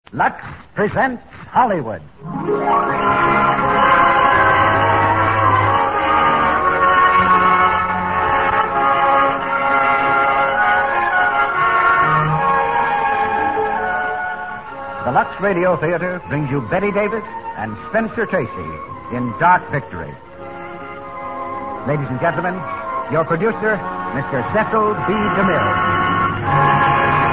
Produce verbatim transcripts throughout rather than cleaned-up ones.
Lux presents Hollywood. The Lux Radio Theater brings you Bette Davis and Spencer Tracy in Dark Victory. Ladies and gentlemen, your producer, Mister Cecil B. DeMille.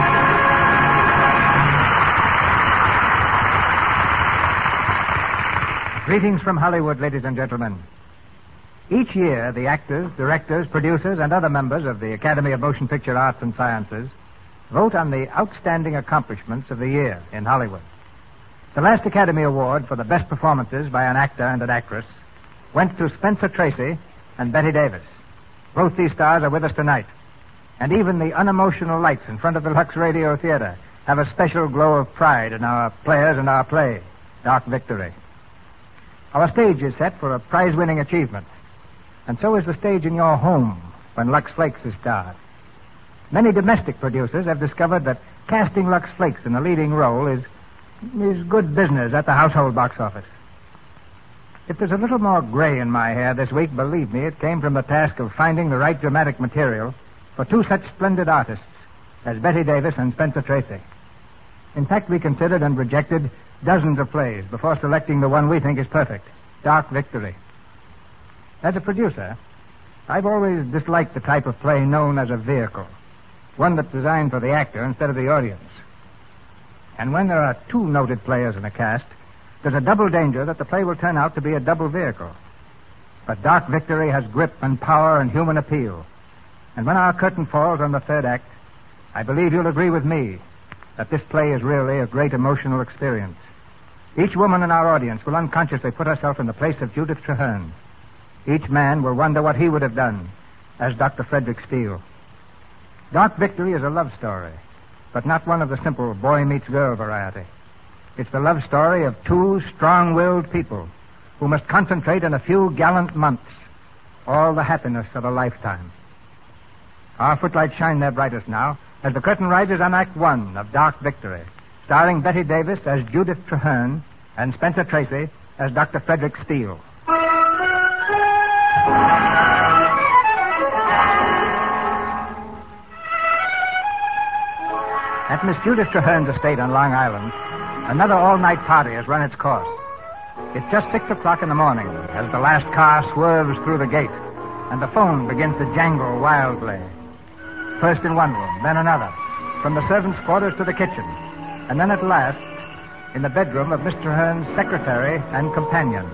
Greetings from Hollywood, ladies and gentlemen. Each year, the actors, directors, producers, and other members of the Academy of Motion Picture Arts and Sciences vote on the outstanding accomplishments of the year in Hollywood. The last Academy Award for the best performances by an actor and an actress went to Spencer Tracy and Bette Davis. Both these stars are with us tonight, and even the unemotional lights in front of the Lux Radio Theater have a special glow of pride in our players and our play, Dark Victory. Our stage is set for a prize-winning achievement, and so is the stage in your home when Lux Flakes is starred. Many domestic producers have discovered that casting Lux Flakes in a leading role is, is good business at the household box office. If there's a little more gray in my hair this week, believe me, it came from the task of finding the right dramatic material for two such splendid artists as Bette Davis and Spencer Tracy. In fact, we considered and rejected dozens of plays before selecting the one we think is perfect, Dark Victory. As a producer, I've always disliked the type of play known as a vehicle, one that's designed for the actor instead of the audience. And when there are two noted players in a cast, there's a double danger that the play will turn out to be a double vehicle. But Dark Victory has grip and power and human appeal. And when our curtain falls on the third act, I believe you'll agree with me that this play is really a great emotional experience. Each woman in our audience will unconsciously put herself in the place of Judith Traherne. Each man will wonder what he would have done as Doctor Frederick Steele. Dark Victory is a love story, but not one of the simple boy-meets-girl variety. It's the love story of two strong-willed people who must concentrate in a few gallant months all the happiness of a lifetime. Our footlights shine their brightest now as the curtain rises on Act One of Dark Victory, starring Bette Davis as Judith Traherne and Spencer Tracy as Doctor Frederick Steele. At Miss Judith Traherne's estate on Long Island, another all-night party has run its course. It's just six o'clock in the morning as the last car swerves through the gate and the phone begins to jangle wildly. First in one room, then another, from the servants' quarters to the kitchen, and then at last in the bedroom of Mister Traherne's secretary and companion.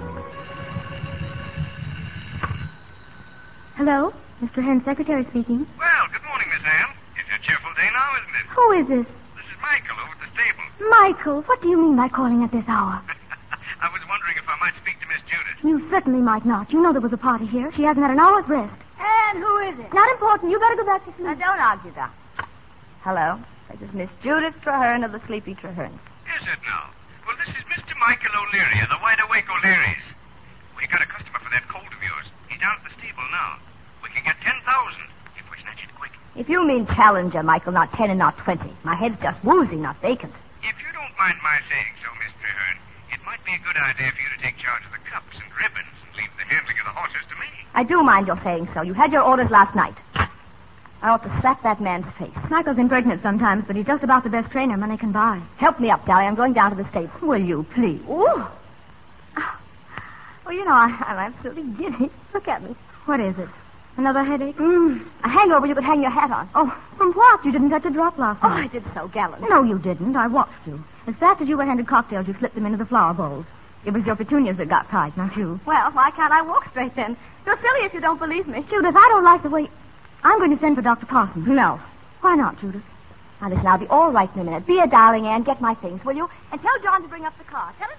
Hello, Mister Traherne's secretary speaking. Well, good morning, Miss Anne. It's a cheerful day now, isn't it? Who is this? This is Michael over at the stable. Michael, what do you mean by calling at this hour? I was wondering if I might speak to Miss Judith. You certainly might not. You know there was a party here. She hasn't had an hour's rest. And who is it? Not important. You better go back to sleep. Now, don't argue, Doc. Hello. This is Miss Judith Traherne of the Sleepy Trahernes. Is it now? Well, this is Mister Michael O'Leary of the Wide Awake O'Learys. We got a customer for that colt of yours. He's down at the stable now. We can get ten thousand if we snatch it quick. If you mean challenger, Michael, not ten and not twenty. My head's just woozy, not vacant. If you don't mind my saying so, Miss Traherne, it might be a good idea for you to take charge of the cups and ribbons and leave the handling of the horses to me. I do mind your saying so. You had your orders last night. I ought to slap that man's face. Michael's impertinent sometimes, but he's just about the best trainer money can buy. Help me up, Dolly. I'm going down to the stable. Will you, please? Ooh. Well, you know, I, I'm absolutely giddy. Look at me. What is it? Another headache? Mm. A hangover you could hang your hat on. Oh, from what? You didn't touch a drop last Oh, night. I did so gallant. No, you didn't. I watched you. As fast as you were handed cocktails, you slipped them into the flower bowls. It was your petunias that got tied, not you. Well, why can't I walk straight then? You're silly if you don't believe me. Judith, I don't like the way... I'm going to send for Doctor Parsons. No. Why not, Judith? Now, listen, I'll be all right in a minute. Be a darling, Anne. Get my things, will you? And tell John to bring up the car. Tell him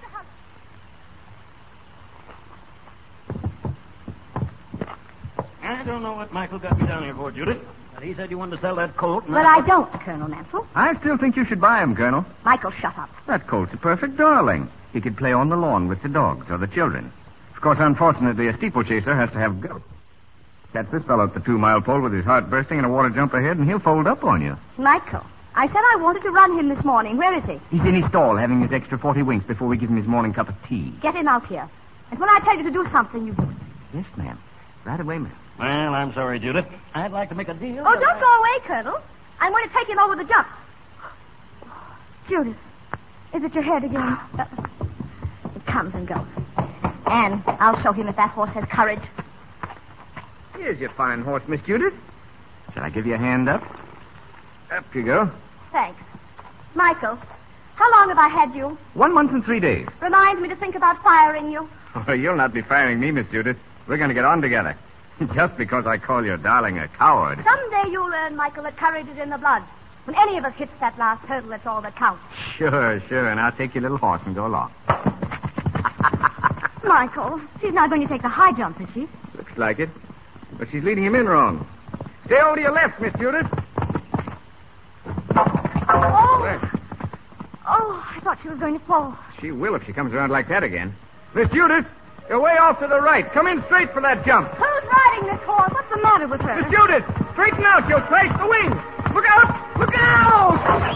to hurry. I don't know what Michael got me down here for, Judith. But he said you wanted to sell that colt. And But I don't, Colonel Mansell. I still think you should buy him, Colonel. Michael, shut up. That colt's a perfect darling. He could play on the lawn with the dogs or the children. Of course, unfortunately, a steeplechaser has to have... Go- Catch this fellow at the two-mile pole with his heart bursting and a water jump ahead, and he'll fold up on you. Michael, I said I wanted to run him this morning. Where is he? He's in his stall having his extra forty winks before we give him his morning cup of tea. Get him out here. And when I tell you to do something, you do it. Yes, ma'am. Right away, ma'am. Well, I'm sorry, Judith. I'd like to make a deal. Oh, don't go away, Colonel. I'm going to take him over the jump. Judith, is it your head again? Uh, it comes and goes. Anne, I'll show him if that horse has courage. Here's your fine horse, Miss Judith. Shall I give you a hand up? Up you go. Thanks. Michael, how long have I had you? One month and three days. Reminds me to think about firing you. Oh, you'll not be firing me, Miss Judith. We're going to get on together. Just because I call your darling a coward. Someday you'll learn, Michael, that courage is in the blood. When any of us hits that last hurdle, that's all that counts. Sure, sure. And I'll take your little horse and go along. Michael, she's not going to take the high jump, is she? Looks like it. But she's leading him in wrong. Stay over to your left, Miss Judith. Oh! Oh, I thought she was going to fall. She will if she comes around like that again. Miss Judith, you're way off to the right. Come in straight for that jump. Who's riding this horse? What's the matter with her? Miss Judith, straighten out. You'll slice the wings. Look out! Look out!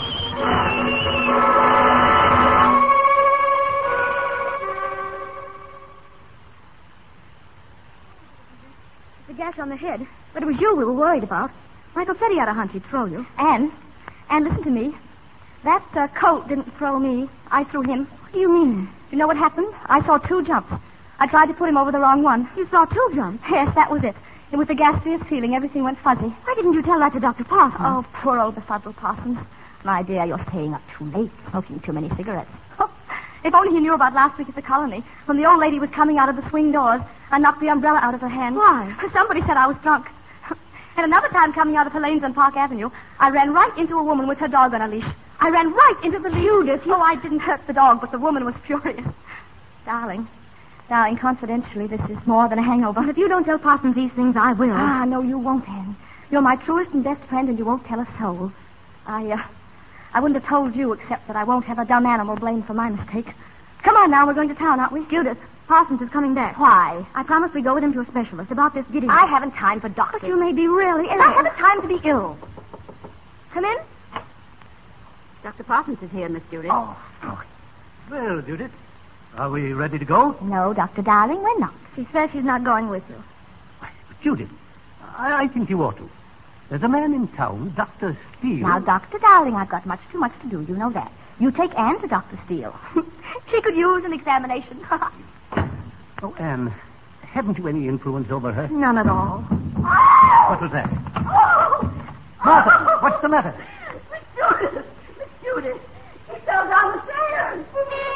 The gash on the head. But it was you we were worried about. Michael said he had a hunch he'd throw you. Anne, Anne, listen to me. That uh, colt didn't throw me. I threw him. What do you mean? You know what happened? I saw two jumps. I tried to put him over the wrong one. You saw two jumps? Yes, that was it. And with the gaseous feeling, everything went fuzzy. Why didn't you tell that to Doctor Parsons? Oh, poor old befuddled Parsons. My dear, you're staying up too late, smoking too many cigarettes. Oh, if only he knew about last week at the colony, when the old lady was coming out of the swing doors. I knocked the umbrella out of her hand. Why? Somebody said I was drunk. And another time coming out of Helene's on Park Avenue, I ran right into a woman with her dog on a leash. I ran right into the Judith. Oh, I didn't hurt the dog, but the woman was furious. Darling, darling, confidentially, this is more than a hangover. But if you don't tell Parsons these things, I will. Ah, no, you won't, Anne. You're my truest and best friend, and you won't tell a soul. I, uh, I wouldn't have told you, except that I won't have a dumb animal blamed for my mistake. Come on now, we're going to town, aren't we? Judith, Parsons is coming back. Why? I promised we'd go with him to a specialist about this giddiness. I haven't time for doctors. But you may be really ill. I haven't time to be ill. Come in. Doctor Parsons is here, Miss Judith. Oh, oh. Well, Judith, are we ready to go? No, Doctor Darling, we're not. She says she's not going with you. Judith, I, I think you ought to. There's a man in town, Doctor Steele. Now, Doctor Darling, I've got much too much to do. You know that. You take Anne to Doctor Steele. She could use an examination. Oh, Anne, haven't you any influence over her? None at all. What was that? Martha, what's the matter? Miss Judith! Miss Judith! He fell down the stairs!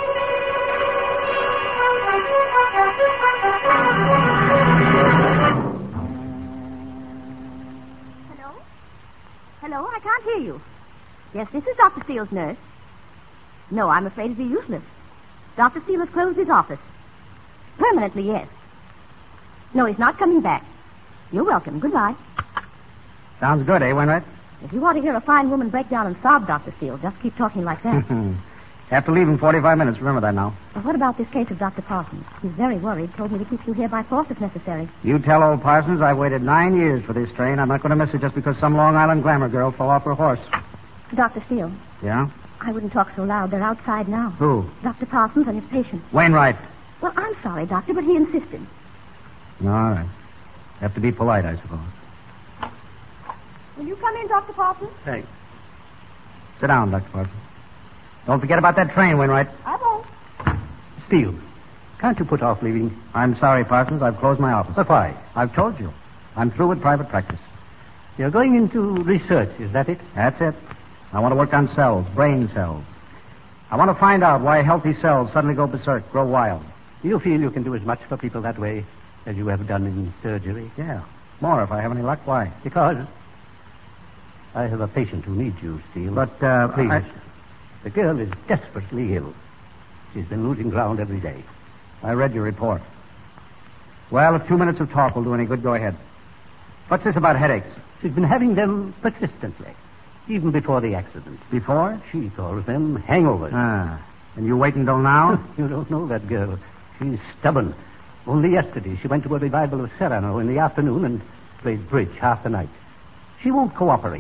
Hello? Hello? I can't hear you. Yes, this is Doctor Steele's nurse. No, I'm afraid it'd be useless. Doctor Steele has closed his office. Permanently, yes. No, he's not coming back. You're welcome. Goodbye. Sounds good, eh, Wainwright? If you want to hear a fine woman break down and sob, Doctor Steele, just keep talking like that. Have to leave in forty-five minutes. Remember that now. But what about this case of Doctor Parsons? He's very worried. Told me to keep you here by force if necessary. You tell old Parsons I've waited nine years for this train. I'm not going to miss it just because some Long Island glamour girl fell off her horse. Doctor Steele. Yeah? I wouldn't talk so loud. They're outside now. Who? Doctor Parsons and his patient. Wainwright. Well, I'm sorry, Doctor, but he insisted. All right. Have to be polite, I suppose. Will you come in, Doctor Parsons? Thanks. Sit down, Doctor Parsons. Don't forget about that train, Wainwright. I won't. Steele, can't you put off leaving? I'm sorry, Parsons. I've closed my office. But why? I've told you. I'm through with private practice. You're going into research, is that it? That's it. I want to work on cells, brain cells. I want to find out why healthy cells suddenly go berserk, grow wild. Do you feel you can do as much for people that way as you have done in surgery? Yeah. More if I have any luck. Why? Because I have a patient who needs you, Steele. But, uh... Please. I... The girl is desperately ill. She's been losing ground every day. I read your report. Well, if two minutes of talk will do any good, go ahead. What's this about headaches? She's been having them persistently, even before the accident. Before? She calls them hangovers. Ah. And you wait until now? You don't know that girl. She's stubborn. Only yesterday she went to a revival of Serrano in the afternoon and played bridge half the night. She won't cooperate.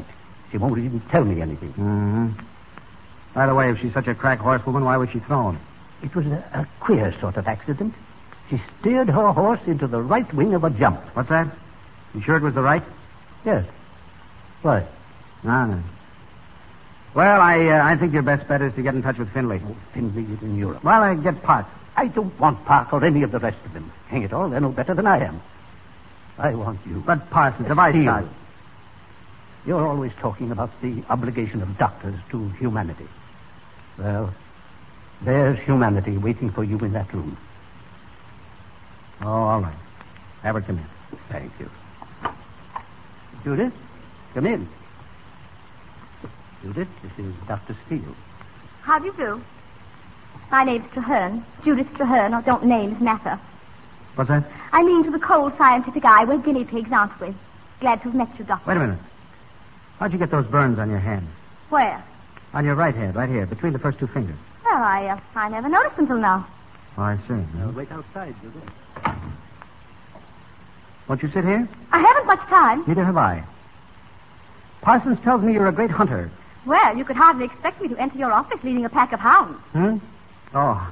She won't even tell me anything. Mm-hmm. By the way, if she's such a crack horsewoman, why was she thrown? It was a, a queer sort of accident. She steered her horse into the right wing of a jump. What's that? You sure it was the right? Yes. Why? No, no. Well, I uh, I think your best bet is to get in touch with Findlay. Oh, Findlay is in Europe. Well, I get Park. I don't want Park or any of the rest of them. Hang it all, they're no better than I am. I want you. But Parsons, if I start... You're always talking about the obligation of doctors to humanity. Well, there's humanity waiting for you in that room. Oh, all right. Have her come in. Thank you. Judith, come in. Judith, this is Doctor Steele. How do you do? My name's Traherne. Judith Traherne, or don't names matter. What's that? I mean to the cold scientific eye where guinea pigs aren't we? Glad to have met you, Doctor. Wait a minute. How'd you get those burns on your hand? Where? On your right hand, right here, between the first two fingers. Well, I, uh, I never noticed until now. Oh, I see. I'll wait outside, Judith. Won't you sit here? I haven't much time. Neither have I. Parsons tells me you're a great hunter. Well, you could hardly expect me to enter your office leading a pack of hounds. Hmm? Oh.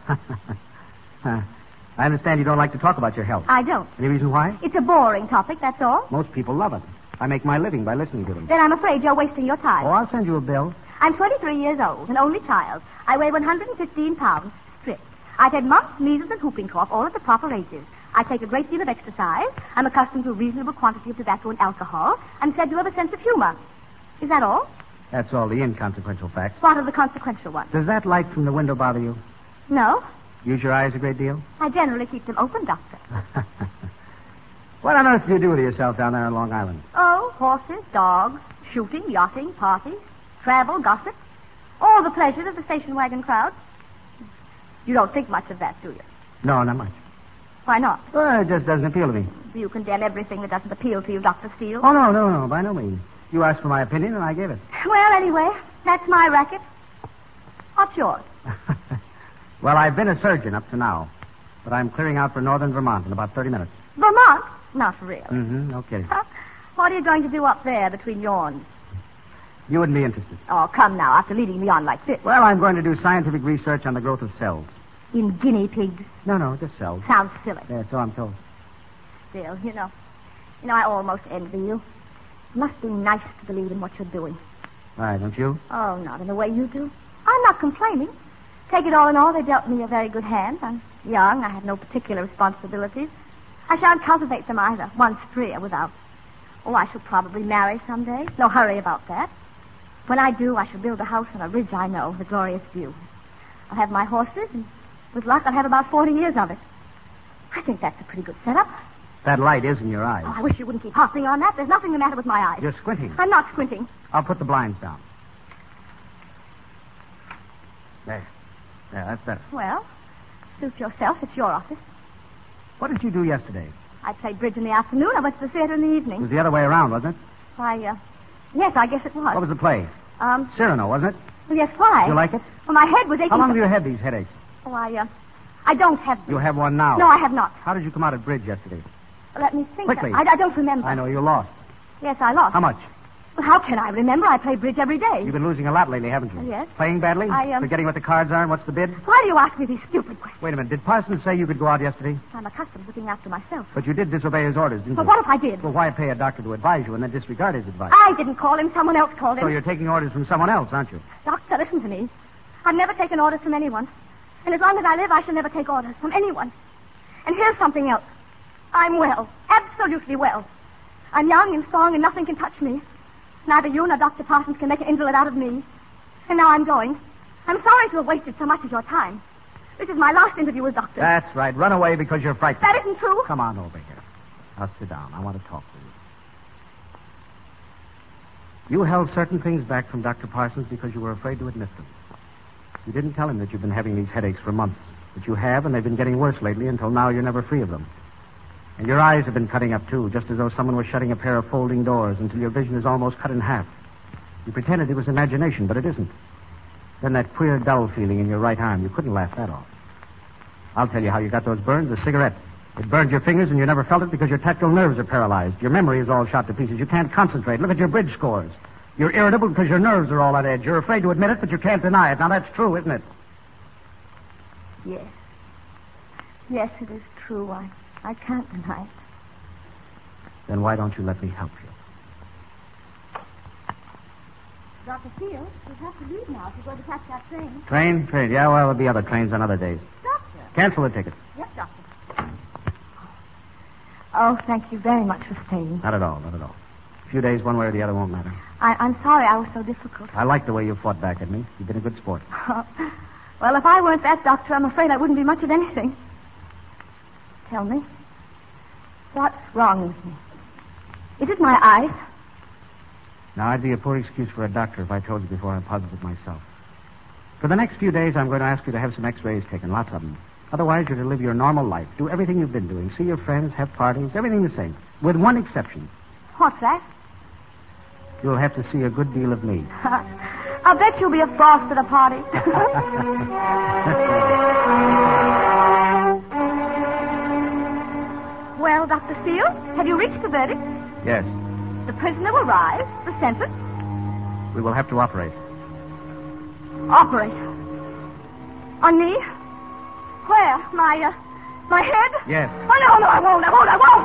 I understand you don't like to talk about your health. I don't. Any reason why? It's a boring topic, that's all. Most people love it. I make my living by listening to them. Then I'm afraid you're wasting your time. Oh, I'll send you a bill. I'm twenty-three years old, an only child. I weigh one hundred fifteen pounds, stripped. I've had mumps, measles, and whooping cough, all at the proper ages. I take a great deal of exercise. I'm accustomed to a reasonable quantity of tobacco and alcohol. I'm said to have a sense of humor. Is that all? That's all the inconsequential facts. What are the consequential ones? Does that light from the window bother you? No. Use your eyes a great deal? I generally keep them open, Doctor. What on earth do you do with yourself down there on Long Island? Oh, horses, dogs, shooting, yachting, parties, travel, gossip. All the pleasures of the station wagon crowd. You don't think much of that, do you? No, not much. Why not? Well, it just doesn't appeal to me. Do you condemn everything that doesn't appeal to you, Doctor Steele? Oh, no, no, no, by no means. You asked for my opinion, and I gave it. Well, anyway, that's my racket. What's yours? Well, I've been a surgeon up to now, but I'm clearing out for northern Vermont in about thirty minutes. Vermont? Not really. Mm-hmm, no kidding. Huh? What are you going to do up there between yawns? You wouldn't be interested. Oh, come now, after leading me on like this. Well, I'm going to do scientific research on the growth of cells. In guinea pigs? No, no, just cells. Sounds silly. Yeah, so I'm told. Still, you know, you know, I almost envy you. It must be nice to believe in what you're doing. Why, don't you? Oh, not in the way you do. I'm not complaining. Take it all in all, they dealt me a very good hand. I'm young. I have no particular responsibilities. I shan't cultivate them either. Once free or without. Oh, I shall probably marry someday. No hurry about that. When I do, I shall build a house on a ridge I know with a glorious view. I'll have my horses, and with luck, I'll have about forty years of it. I think that's a pretty good setup. That light is in your eyes. Oh, I wish you wouldn't keep harping on that. There's nothing the matter with my eyes. You're squinting. I'm not squinting. I'll put the blinds down. There. There, that's better. Well, suit yourself. It's your office. What did you do yesterday? I played bridge in the afternoon. I went to the theater in the It evening. was the other way around, wasn't it? Why, uh, yes, I guess it was. What was the play? Um, Cyrano, wasn't it? well, yes, why? You like it? Well, my head was aching. How long so- do you have these headaches? Oh, I, uh, I don't have them. You have one now. No, I have not. How did you come out at bridge yesterday? Let me think. Quickly. I, I don't remember. I know you lost. Yes, I lost. How much? Well, how can I remember? I play bridge every day. You've been losing a lot lately, haven't you? Yes. Playing badly? I, um- Forgetting what the cards are and what's the bid? Why do you ask me these stupid questions? Wait a minute. Did Parsons say you could go out yesterday? I'm accustomed to looking after myself. But you did disobey his orders, didn't But you? what if I did? Well, why pay a doctor to advise you and then disregard his advice? I didn't call him. Someone else called him. So you're taking orders from someone else, aren't you? Doctor, listen to me. I've never taken orders from anyone. And as long as I live, I shall never take orders from anyone. And here's something else. I'm well. Absolutely well. I'm young and strong and nothing can touch me. Neither you nor Doctor Parsons can make an invalid out of me. And now I'm going. I'm sorry to have wasted so much of your time. This is my last interview with Doctor. That's right. Run away because you're frightened. That isn't true. Come on over here. Now sit down. I want to talk to you. You held certain things back from Doctor Parsons because you were afraid to admit them. You didn't tell him that you've been having these headaches for months. But you have, and they've been getting worse lately until now you're never free of them. And your eyes have been cutting up, too, just as though someone was shutting a pair of folding doors until your vision is almost cut in half. You pretended it was imagination, but it isn't. Then that queer dull feeling in your right arm, you couldn't laugh that off. I'll tell you how you got those burns. A cigarette. It burned your fingers and you never felt it because your tactile nerves are paralyzed. Your memory is all shot to pieces. You can't concentrate. Look at your bridge scores. You're irritable because your nerves are all on edge. You're afraid to admit it, but you can't deny it. Now, that's true, isn't it? Yes. Yes, it is true. I, I can't deny it. Then why don't you let me help you? Doctor Fields, we have to leave now if you're going to catch that train. Train? Train. Yeah, well, there'll be other trains on other days. Doctor. Cancel the ticket. Yes, Doctor. Oh, thank you very much for staying. Not at all, not at all. A few days, one way or the other, won't matter. I, I'm sorry I was so difficult. I like the way you fought back at me. You've been a good sport. Well, if I weren't that doctor, I'm afraid I wouldn't be much of anything. Tell me, what's wrong with me? Is it my eyes? Now, I'd be a poor excuse for a doctor if I told you before I'm positive myself. For the next few days, I'm going to ask you to have some x-rays taken, lots of them. Otherwise, you're to live your normal life, do everything you've been doing, see your friends, have parties, everything the same, with one exception. What's that? You'll have to see a good deal of me. I'll bet you'll be a frost at a party. Well, Doctor Fields, have you reached the verdict? Yes. The prisoner will rise. The sentence? We will have to operate. Operate? On me? Where? My, uh, my head? Yes. Oh, no, no, I won't, I won't, I won't!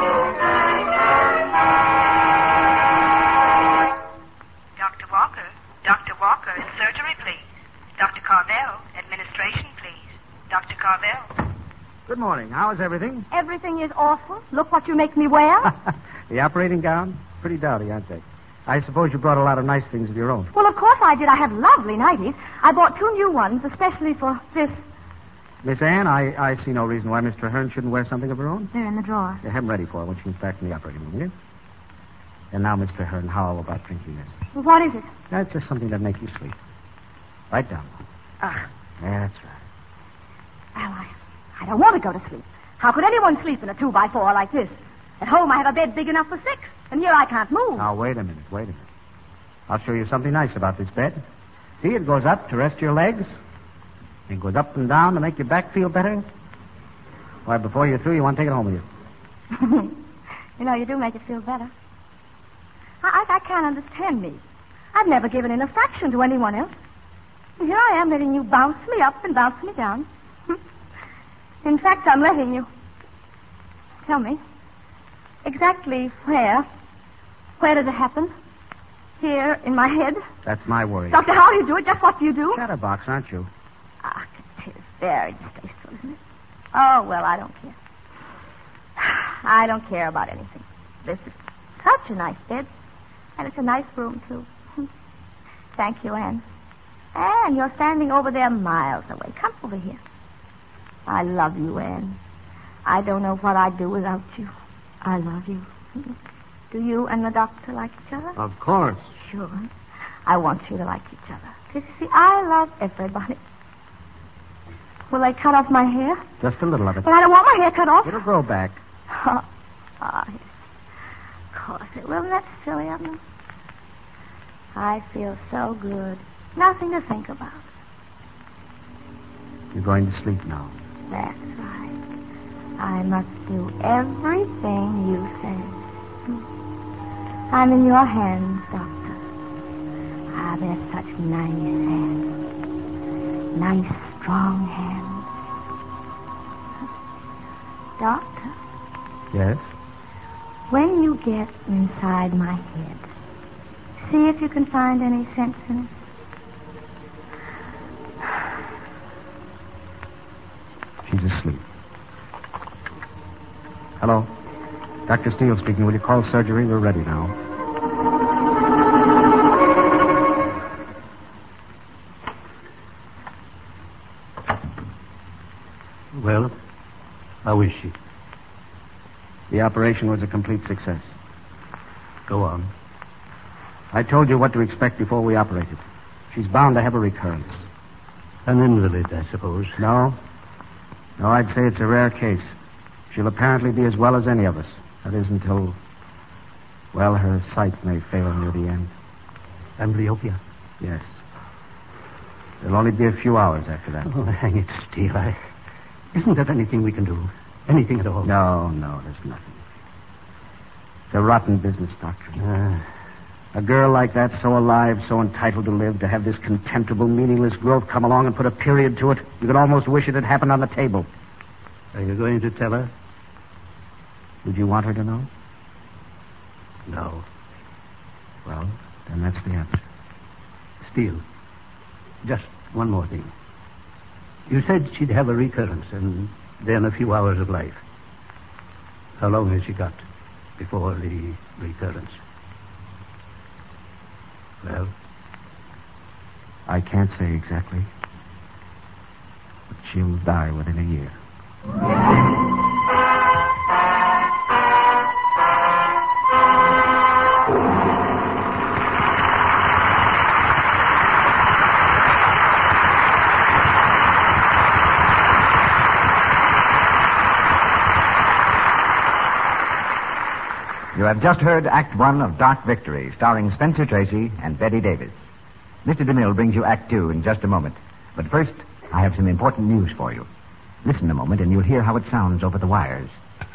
Doctor Walker, Doctor Walker, surgery, please. Doctor Carvel, administration, please. Doctor Carvel. Good morning. How is everything? Everything is awful. Look what you make me wear. The operating gown? Pretty dowdy, aren't they? I suppose you brought a lot of nice things of your own. Well, of course I did. I have lovely nighties. I bought two new ones, especially for this. Miss Anne, I, I see no reason why Mister Hearn shouldn't wear something of her own. They're in the drawer. Yeah, have them ready for her when she comes back from the operating room, will you? And now, Mister Hearn, how about drinking this? Well, what is it? That's just something that makes you sleep. Right down. Ah. Yeah, that's right. Well, I, I don't want to go to sleep. How could anyone sleep in a two by four like this? At home, I have a bed big enough for six, and here I can't move. Now, wait a minute, wait a minute. I'll show you something nice about this bed. See, it goes up to rest your legs. It goes up and down to make your back feel better. Why, before you're through, you want to take it home with you. You know, you do make it feel better. I, I, I can't understand me. I've never given in a fraction to anyone else. And here I am letting you bounce me up and bounce me down. In fact, I'm letting you. Tell me, exactly where? Where does it happen? Here, in my head? That's my worry. Doctor, how do you do it? Just what do you do? Chatterbox, aren't you? Ah, it is very distasteful, isn't it? Oh, well, I don't care. I don't care about anything. This is such a nice bed. And it's a nice room, too. Thank you, Anne. Anne, you're standing over there miles away. Come over here. I love you, Anne. I don't know what I'd do without you. I love you. Do you and the doctor like each other? Of course. Sure. I want you to like each other. You see, I love everybody. Will they cut off my hair? Just a little of it. Well, I don't want my hair cut off. It'll grow back. Oh, oh yes. Of course it will. That's silly of me. I feel so good. Nothing to think about. You're going to sleep now. That's right. I must do everything you say. I'm in your hands, Doctor. Ah, they're such nice hands. Nice, strong hands. Doctor? Yes? When you get inside my head, see if you can find any sense in it. She's asleep. Hello. Doctor Steele speaking. Will you call surgery? We're ready now. Well, how is she? The operation was a complete success. Go on. I told you what to expect before we operated. She's bound to have a recurrence. An invalid, I suppose. No. No, I'd say it's a rare case. She'll apparently be as well as any of us. That is until, well, her sight may fail near the end. Amblyopia? Yes. There'll only be a few hours after that. Oh, hang it, Steve. I... Isn't there anything we can do? Anything at all? No, no, there's nothing. It's a rotten business, Doctor. Uh, A girl like that, so alive, so entitled to live, to have this contemptible, meaningless growth come along and put a period to it, you could almost wish it had happened on the table. Are you going to tell her? Would you want her to know? No. Well, then that's the answer. Steele, just one more thing. You said she'd have a recurrence and then a few hours of life. How long has she got before the recurrence? Well? I can't say exactly. But she'll die within a year. You have just heard Act One of Dark Victory, starring Spencer Tracy and Betty Davis. Mister DeMille brings you Act Two in just a moment. But first, I have some important news for you. Listen a moment and you'll hear how it sounds over the wires.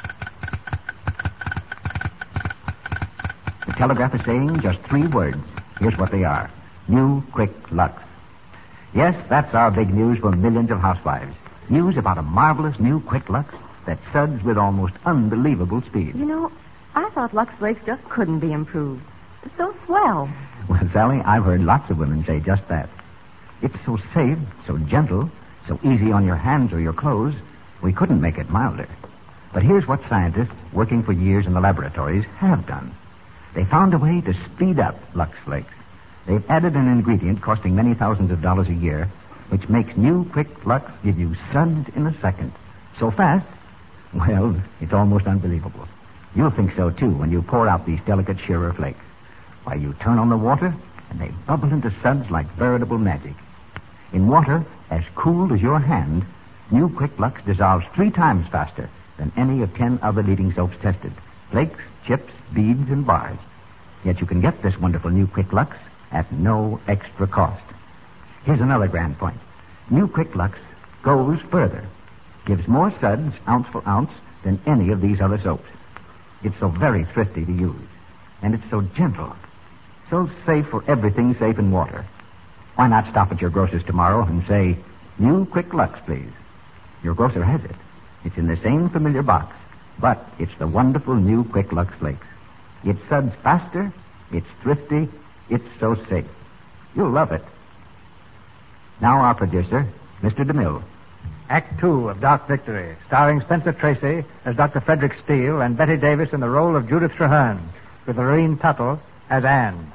The telegraph is saying just three words. Here's what they are. New Quick Lux. Yes, that's our big news for millions of housewives. News about a marvelous new Quick Lux that suds with almost unbelievable speed. You know, I thought Lux Flakes just couldn't be improved. It's so swell. Well, Sally, I've heard lots of women say just that. It's so safe, so gentle, so easy on your hands or your clothes, we couldn't make it milder. But here's what scientists working for years in the laboratories have done. They found a way to speed up Lux Flakes. They've added an ingredient costing many thousands of dollars a year, which makes new Quick Lux give you suds in a second. So fast, well, it's almost unbelievable. You'll think so, too, when you pour out these delicate shearer flakes. Why, you turn on the water, and they bubble into suds like veritable magic. In water as cool as your hand, new Quick Lux dissolves three times faster than any of ten other leading soaps tested. Flakes, chips, beads, and bars. Yet you can get this wonderful new Quick Lux at no extra cost. Here's another grand point. New Quick Lux goes further. Gives more suds, ounce for ounce, than any of these other soaps. It's so very thrifty to use. And it's so gentle. So safe for everything safe in water. Why not stop at your grocer's tomorrow and say, New Quick Lux, please? Your grocer has it. It's in the same familiar box, but it's the wonderful new Quick Lux Flakes. It suds faster, it's thrifty, it's so safe. You'll love it. Now our producer, Mister DeMille. Act Two of Dark Victory, starring Spencer Tracy as Doctor Frederick Steele and Betty Davis in the role of Judith Traherne, with Lorene Tuttle as Anne.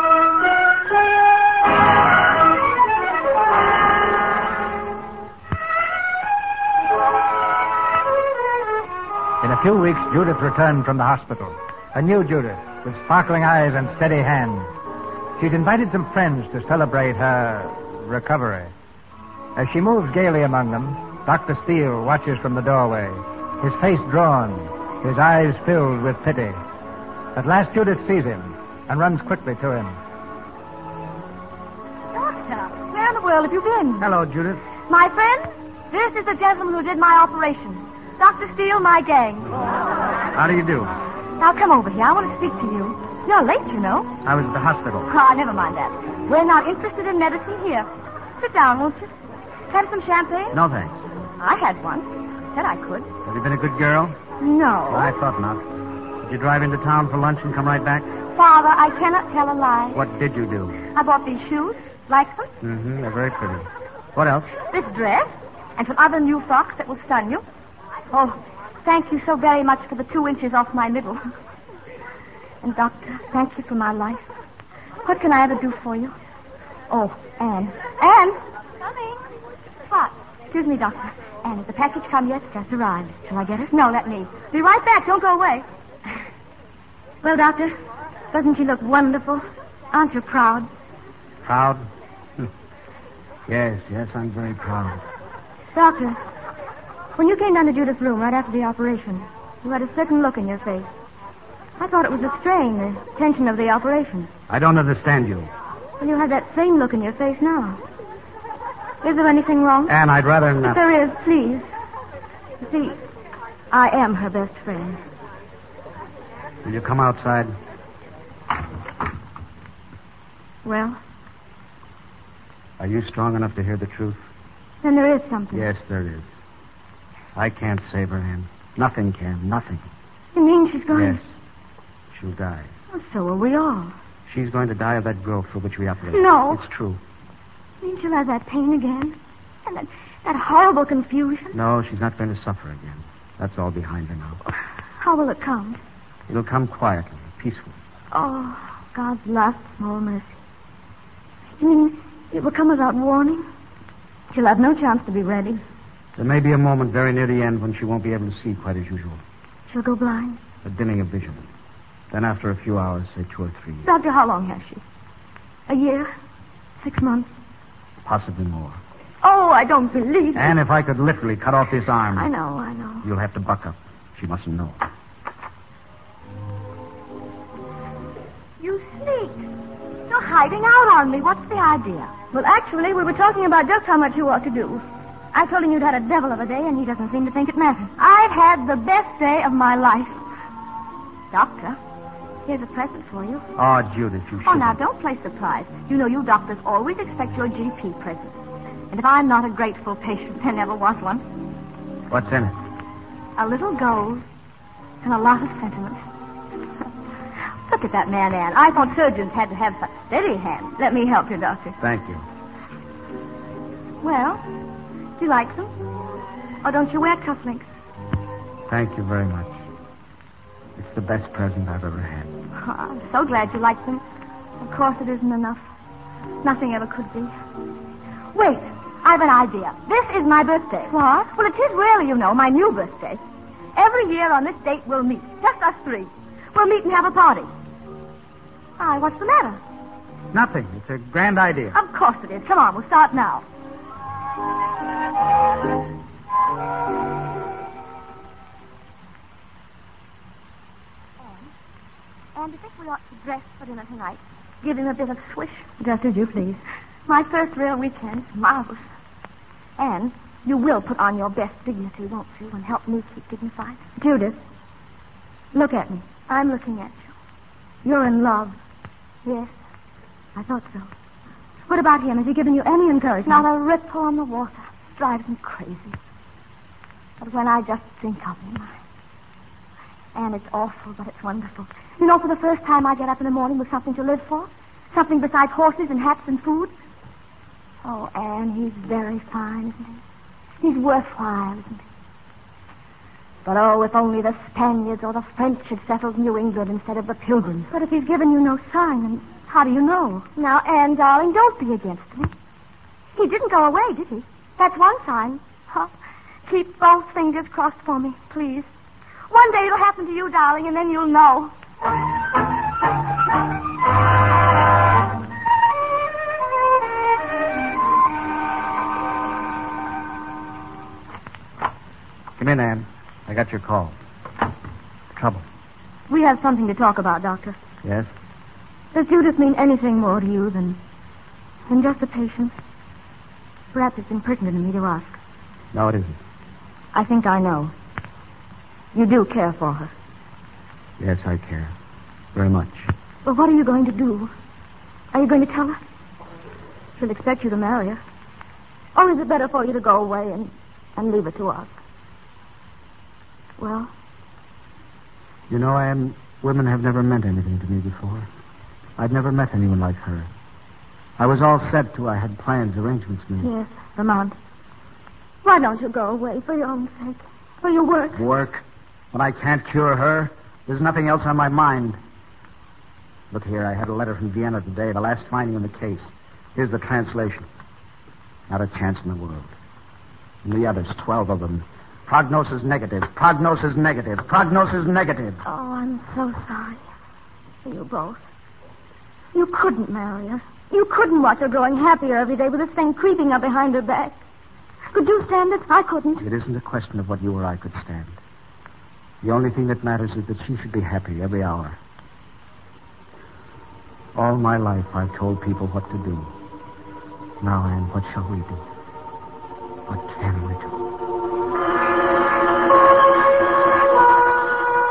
In a few weeks, Judith returned from the hospital. A new Judith, with sparkling eyes and steady hands. She'd invited some friends to celebrate her recovery. As she moves gaily among them, Doctor Steele watches from the doorway, his face drawn, his eyes filled with pity. At last Judith sees him and runs quickly to him. Doctor, where in the world have you been? Hello, Judith. My friend, this is the gentleman who did my operation. Doctor Steele, my gang. How do you do? Now come over here. I want to speak to you. You're late, you know. I was at the hospital. Ah, never mind that. We're not interested in medicine here. Sit down, won't you? Have some champagne? No, thanks. I had one. Said I could. Have you been a good girl? No. Well, I thought not. Did you drive into town for lunch and come right back? Father, I cannot tell a lie. What did you do? I bought these shoes. Like them? Mm-hmm. They're very pretty. What else? This dress. And some other new frocks that will stun you. Oh, thank you so very much for the two inches off my middle. And, Doctor, thank you for my life. What can I ever do for you? Oh, Anne. Anne! Coming. What? Excuse me, Doctor. Anne, has the package come yet? Just arrived. Shall I get it? No, let me. Be right back. Don't go away. Well, Doctor, doesn't she look wonderful? Aren't you proud? Proud? Yes, yes, I'm very proud. Doctor, when you came down to Judith's room right after the operation, you had a certain look in your face. I thought it was the strain, the tension of the operation. I don't understand you. Well, you have that same look in your face now. Is there anything wrong? Anne, I'd rather not. If there is, please. You see, I am her best friend. Will you come outside? Well? Are you strong enough to hear the truth? Then there is something. Yes, there is. I can't save her, Anne. Nothing can. Nothing. You mean she's going... Yes. She'll die. Well, so are we all. She's going to die of that growth for which we operate. No. It's true. You mean she'll have that pain again? And that, that horrible confusion? No, she's not going to suffer again. That's all behind her now. How will it come? It'll come quietly, peacefully. Oh, God's last small mercy. You mean it will come without warning? She'll have no chance to be ready. There may be a moment very near the end when she won't be able to see quite as usual. She'll go blind? A dimming of vision. Then after a few hours, say two or three. Doctor, how long has she? A year? Six months? Possibly more. Oh, I don't believe it. And if I could literally cut off this arm... I know, I know. You'll have to buck up. She mustn't know. You sneak. You're hiding out on me. What's the idea? Well, actually, we were talking about just how much you ought to do. I told him you'd had a devil of a day, and he doesn't seem to think it matters. I've had the best day of my life. Doctor, here's a present for you. Oh, Judith, you should. Oh, now, don't play surprise. You know you doctors always expect your G P present. And if I'm not a grateful patient, there never was one. What's in it? A little gold and a lot of sentiment. Look at that man, Anne. I thought surgeons had to have such steady hands. Let me help you, Doctor. Thank you. Well, do you like them? Or don't you wear cufflinks? Thank you very much. It's the best present I've ever had. Oh, I'm so glad you like them. Of course it isn't enough. Nothing ever could be. Wait, I've an idea. This is my birthday. What? Well, it is really, you know, my new birthday. Every year on this date we'll meet. Just us three. We'll meet and have a party. Why, what's the matter? Nothing. It's a grand idea. Of course it is. Come on, we'll start now. And I think we ought to dress for dinner tonight. Give him a bit of swish. Just as you please. My first real weekend. Marvelous. And you will put on your best dignity, won't you, and help me keep dignified? Judith, look at me. I'm looking at you. You're in love. Yes, I thought so. What about him? Has he given you any encouragement? Not a ripple on the water. Drives me crazy. But when I just think of him, I... and it's awful, but it's wonderful. You know, for the first time I get up in the morning with something to live for. Something besides horses and hats and food. Oh, Anne, he's very fine, isn't he? He's worthwhile, isn't he? But oh, if only the Spaniards or the French had settled New England instead of the Pilgrims. But if he's given you no sign, then how do you know? Now, Anne, darling, don't be against me. He didn't go away, did he? That's one sign. Oh, keep both fingers crossed for me, please. One day it'll happen to you, darling, and then you'll know. Come in, Anne. I got your call. Trouble. We have something to talk about, Doctor. Yes? Does Judith mean anything more to you than, than just a patient? Perhaps it's impertinent of me to ask. No, it isn't. I think I know. You do care for her. Yes, I care. Very much. Well, what are you going to do? Are you going to tell her? She'll expect you to marry her. Or is it better for you to go away and, and leave her to us? Well? You know, Anne, women have never meant anything to me before. I'd never met anyone like her. I was all set to. I had plans, arrangements made. Yes, Lamont. Why don't you go away for your own sake? For your work? Work? When I can't cure her? There's nothing else on my mind. Look here, I had a letter from Vienna today, the last finding in the case. Here's the translation. Not a chance in the world. And the others, twelve of them. Prognosis negative. Prognosis negative. Prognosis negative. Oh, I'm so sorry. For you both. You couldn't marry her. You couldn't watch her growing happier every day with this thing creeping up behind her back. Could you stand it? I couldn't. It isn't a question of what you or I could stand. The only thing that matters is that she should be happy every hour. All my life I've told people what to do. Now, Anne, what shall we do? What can we do?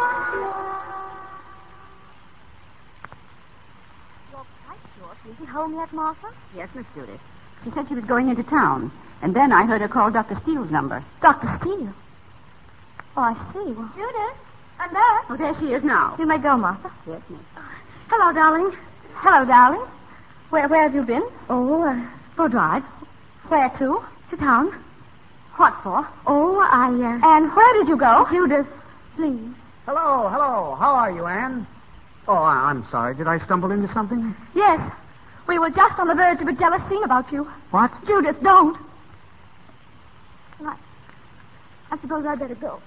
You're quite sure she'll be home Martha? Yes, Miss Judith. She said she was going into town. And then I heard her call Doctor Steele's number. Doctor Steele? Oh, I see. Well, Judith, I'm there. Oh, there she is now. You may go, Martha. Yes, Miss. Hello, darling. Hello, darling. Where where have you been? Oh, uh, for a drive. Where to? To town. What for? Oh, I, uh... And where did you go? Judith, please. Hello, hello. How are you, Anne? Oh, I- I'm sorry. Did I stumble into something? Yes. We were just on the verge of a jealous scene about you. What? Judith, don't. I, I suppose I'd better go.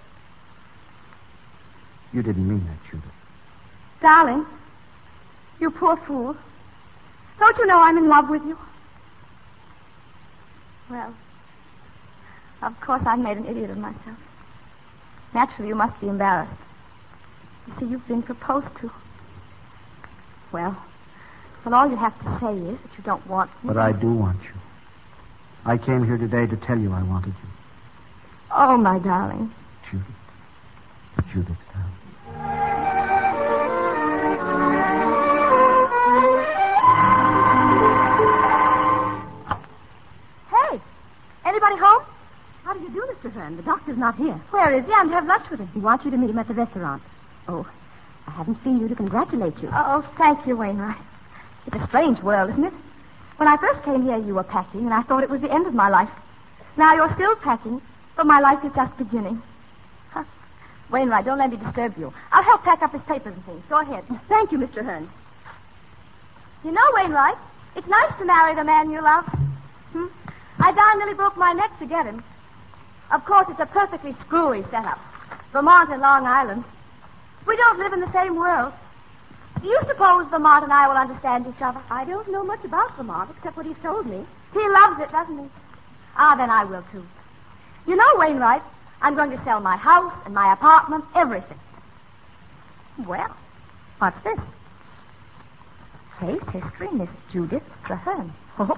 You didn't mean that, Judith. Darling, you poor fool. Don't you know I'm in love with you? Well, of course I've made an idiot of myself. Naturally, you must be embarrassed. You see, you've been proposed to. Well, well, all you have to say is that you don't want me. But I do want you. I came here today to tell you I wanted you. Oh, my darling. Judith. Judith, darling. Hey, anybody home? How do you do, Mister Hearn? The doctor's not here. Where is he? I'm to have lunch with him. He wants you to meet him at the restaurant. Oh, I haven't seen you to congratulate you. Oh, thank you, Wainwright. It's a strange world, isn't it? When I first came here, you were packing, and I thought it was the end of my life. Now you're still packing, but my life is just beginning. Huh. Wainwright, don't let me disturb you. I'll help pack up his papers and things. Go ahead. Thank you, Mister Hearn. You know, Wainwright, it's nice to marry the man you love. Hmm? I darn nearly broke my neck to get him. Of course, it's a perfectly screwy setup. Vermont and Long Island. We don't live in the same world. Do you suppose Vermont and I will understand each other? I don't know much about Vermont, except what he's told me. He loves it, doesn't he? Ah, then I will, too. You know, Wainwright, I'm going to sell my house and my apartment, everything. Well, what's this? Case history, Miss Judith Traherne. Oh.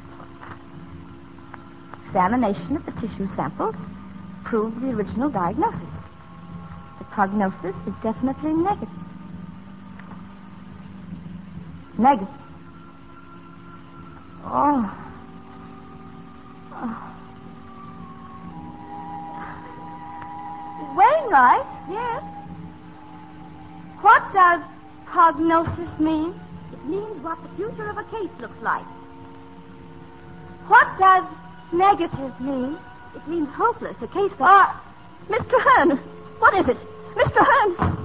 Examination of the tissue samples proved the original diagnosis. The prognosis is definitely negative. Negative. Oh. oh. Wainwright? Yes? What does prognosis mean? It means what the future of a case looks like. What does negative mean? It means hopeless, a case that... Uh, Mister Hearn, what is it? Mister Hearn!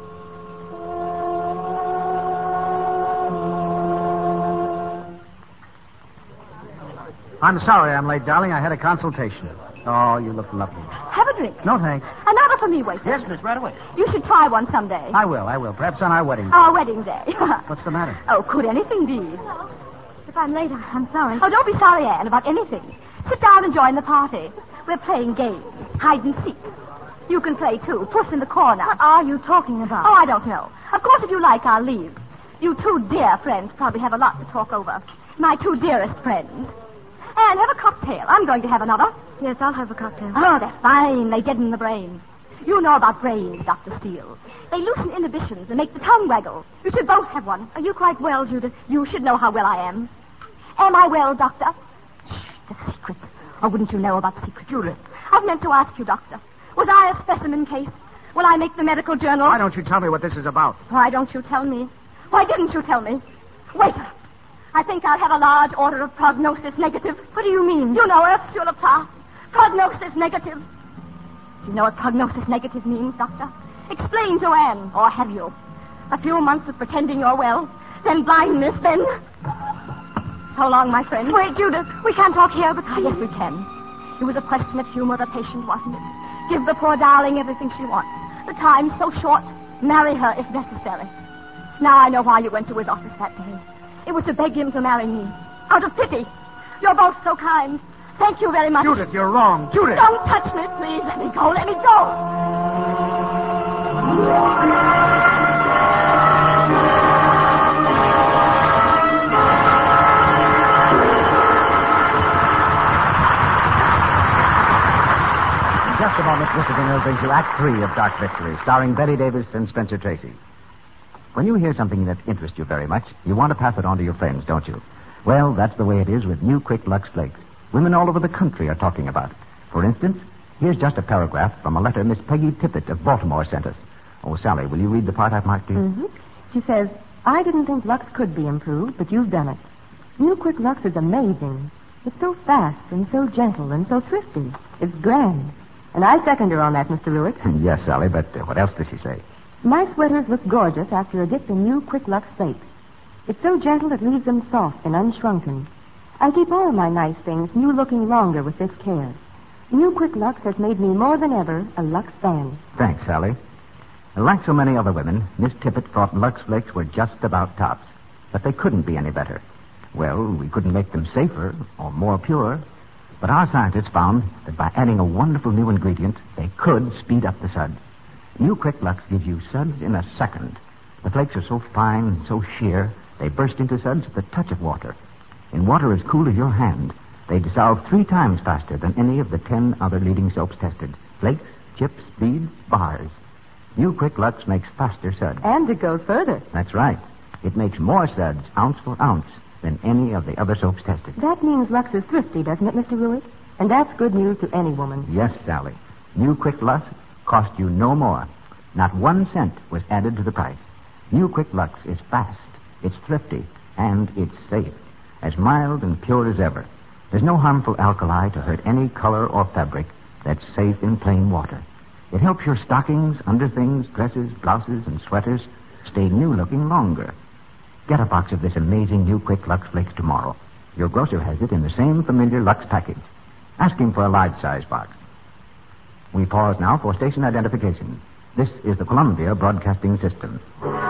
I'm sorry I'm late, darling. I had a consultation. Oh, you look lovely. Have a drink. No, thanks. Another for me, waiter. Yes, miss, right away. You should try one someday. I will, I will. Perhaps on our wedding day. Our wedding day. What's the matter? Oh, could anything be? If I'm late, I'm sorry. Oh, don't be sorry, Anne, about anything. Sit down and join the party. We're playing games. Hide and seek. You can play, too. Puss in the corner. What are you talking about? Oh, I don't know. Of course, if you like, I'll leave. You two dear friends probably have a lot to talk over. My two dearest friends. Anne, have a cocktail. I'm going to have another. Yes, I'll have a cocktail. Oh, they're fine. They deaden the brain. You know about brains, Doctor Steele. They loosen inhibitions and make the tongue waggle. You should both have one. Are you quite well, Judith? You should know how well I am. Am I well, Doctor? Shh, the secret. Or wouldn't you know about the secret? Judith. I've meant to ask you, Doctor. Was I a specimen case? Will I make the medical journal? Why don't you tell me what this is about? Why don't you tell me? Why didn't you tell me? Waiter, I think I'll have a large order of prognosis negative. What do you mean? You know Ursula Plath. Prognosis negative. Do you know what prognosis negative means, Doctor? Explain to Anne, or have you? A few months of pretending you're well, then blindness, then... So long, my friend. Wait, Judith, we can't talk here, but... Ah, yes, we can. It was a question of humor, the patient, wasn't it? Give the poor darling everything she wants. The time's so short. Marry her if necessary. Now I know why you went to his office that day. It was to beg him to marry me. Out of pity. You're both so kind. Thank you very much. Judith, you're wrong. Judith! Don't touch me, please. Let me go. Let me go. In just a moment, Mister DeMille brings you Act Three of Dark Victory, starring Betty Davis and Spencer Tracy. When you hear something that interests you very much, you want to pass it on to your friends, don't you? Well, that's the way it is with new Quick Lux Flakes. Women all over the country are talking about it. For instance, here's just a paragraph from a letter Miss Peggy Tippett of Baltimore sent us. Oh, Sally, will you read the part I've marked here? Mm-hmm. She says, I didn't think Lux could be improved, but you've done it. New Quick Lux is amazing. It's so fast and so gentle and so thrifty. It's grand. And I second her on that, Mister Ruick. Yes, Sally, but uh, what else does she say? My sweaters look gorgeous after a dip in new Quick Lux Flakes. It's so gentle it leaves them soft and unshrunken. I keep all my nice things new-looking longer with this care. New Quick Lux has made me more than ever a Lux fan. Thanks, Sally. Like so many other women, Miss Tippett thought Lux Flakes were just about tops, but they couldn't be any better. Well, we couldn't make them safer or more pure, but our scientists found that by adding a wonderful new ingredient, they could speed up the suds. New Quick Lux gives you suds in a second. The flakes are so fine and so sheer, they burst into suds at the touch of water. In water as cool as your hand, they dissolve three times faster than any of the ten other leading soaps tested. Flakes, chips, beads, bars. New Quick Lux makes faster suds. And it goes further. That's right. It makes more suds, ounce for ounce, than any of the other soaps tested. That means Lux is thrifty, doesn't it, Mister Ruick? And that's good news to any woman. Yes, Sally. New Quick Lux cost you no more. Not one cent was added to the price. New Quick Lux is fast, it's thrifty, and it's safe. As mild and pure as ever. There's no harmful alkali to hurt any color or fabric that's safe in plain water. It helps your stockings, underthings, dresses, blouses, and sweaters stay new-looking longer. Get a box of this amazing new Quick Lux Flakes tomorrow. Your grocer has it in the same familiar Lux package. Ask him for a large-size box. We pause now for station identification. This is the Columbia Broadcasting System.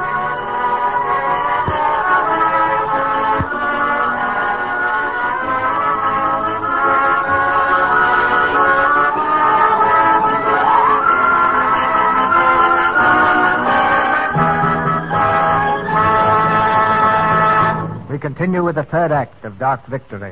We continue with the third act of Dark Victory.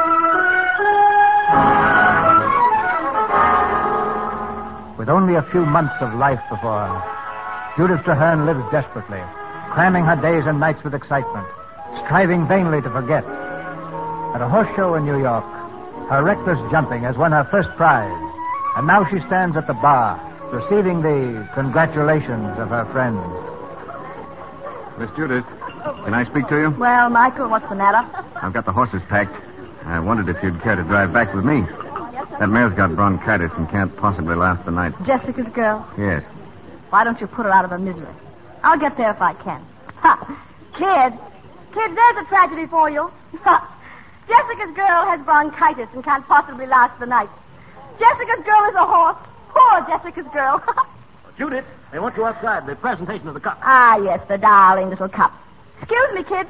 With only a few months of life before her, Judith Traherne lives desperately, cramming her days and nights with excitement, striving vainly to forget. At a horse show in New York, her reckless jumping has won her first prize, and now she stands at the bar, receiving the congratulations of her friends. Miss Judith, can I speak to you? Well, Michael, what's the matter? I've got the horses packed. I wondered if you'd care to drive back with me. That mare's got bronchitis and can't possibly last the night. Jessica's girl? Yes. Why don't you put her out of her misery? I'll get there if I can. Ha! Kid! Kid, there's a tragedy for you. Ha! Jessica's girl has bronchitis and can't possibly last the night. Jessica's girl is a horse. Poor Jessica's girl. Judith, they want you outside. The presentation of the cup. Ah, yes, the darling little cup. Excuse me, kid.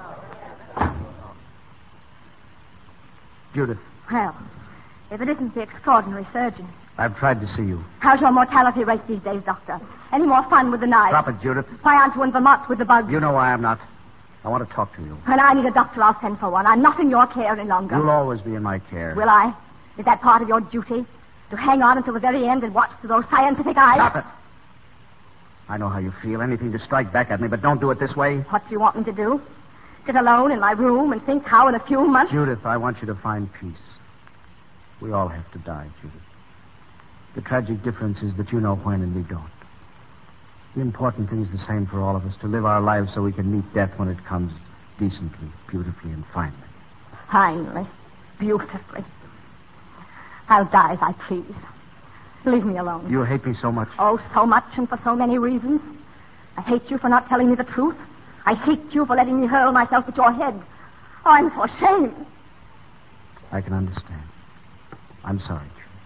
Judith, Well, if it isn't the extraordinary surgeon. I've tried to see you. How's your mortality rate these days, Doctor? Any more fun with the knife? Drop it, Judith. Why aren't you in Vermont with the bugs? You know why I'm not. I want to talk to you. When I need a doctor, I'll send for one. I'm not in your care any longer. You'll always be in my care. Will I? Is that part of your duty? To hang on until the very end and watch through those scientific eyes? Stop it. I know how you feel. Anything to strike back at me, but don't do it this way. What do you want me to do? Sit alone in my room and think how in a few months... Judith, I want you to find peace. We all have to die, Judith. The tragic difference is that you know when and we don't. The important thing is the same for all of us, to live our lives so we can meet death when it comes decently, beautifully, and finely. Finally. Beautifully. I'll die if I please. Leave me alone. You hate me so much. Oh, so much and for so many reasons. I hate you for not telling me the truth. I hate you for letting me hurl myself at your head. Oh, I'm so ashamed. I can understand. I'm sorry,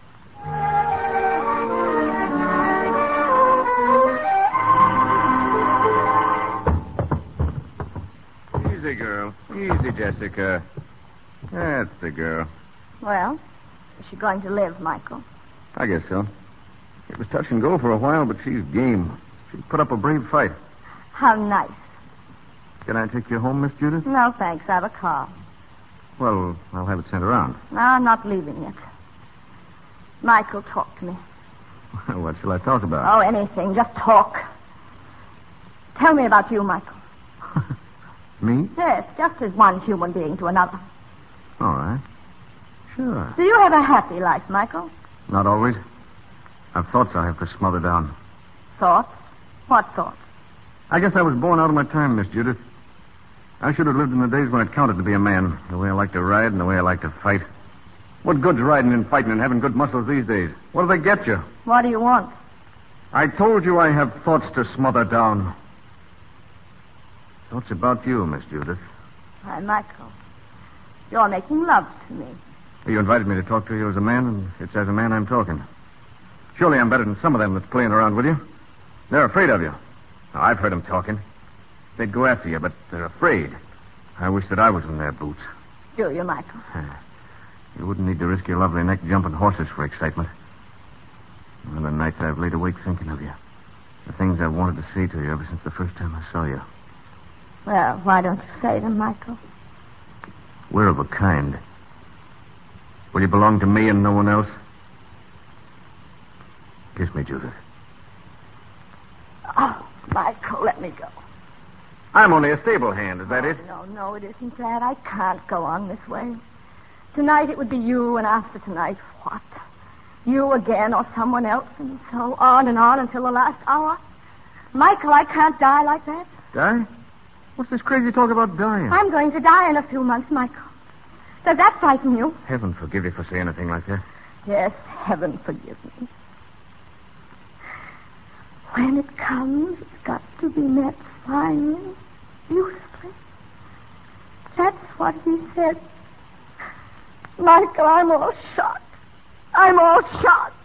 Judy. Easy, girl. Easy, Jessica. That's the girl. Well, is she going to live, Michael? I guess so. It was touch and go for a while, but she's game. She put up a brave fight. How nice. Can I take you home, Miss Judith? No, thanks. I have a car. Well, I'll have it sent around. No, I'm not leaving yet. Michael, talk to me. What shall I talk about? Oh, anything. Just talk. Tell me about you, Michael. Me? Yes, just as one human being to another. All right. Sure. Do you have a happy life, Michael? Not always. I've thoughts I have to smother down. Thoughts? What thoughts? I guess I was born out of my time, Miss Judith. I should have lived in the days when it counted to be a man, the way I like to ride and the way I like to fight. What good's riding and fighting and having good muscles these days? What do they get you? What do you want? I told you I have thoughts to smother down. Thoughts about you, Miss Judith. Why, Michael, you're making love to me. You invited me to talk to you as a man, and it's as a man I'm talking. Surely I'm better than some of them that's playing around with you. They're afraid of you. Now, I've heard them talking. They'd go after you, but they're afraid. I wish that I was in their boots. Do you, Michael? You wouldn't need to risk your lovely neck jumping horses for excitement. Well, the nights I've laid awake thinking of you. The things I've wanted to say to you ever since the first time I saw you. Well, why don't you say them, Michael? We're of a kind. Will you belong to me and no one else? Kiss me, Judith. Oh, Michael, let me go. I'm only a stable hand, is that oh, it? No, no, it isn't that. I can't go on this way. Tonight it would be you, and after tonight, what? You again or someone else, and so on and on until the last hour. Michael, I can't die like that. Die? What's this crazy talk about dying? I'm going to die in a few months, Michael. Does that frighten you? Heaven forgive you for saying anything like that. Yes, heaven forgive me. When it comes, it's got to be met finely, beautifully. That's what he said. Michael, I'm all shot. I'm all shot.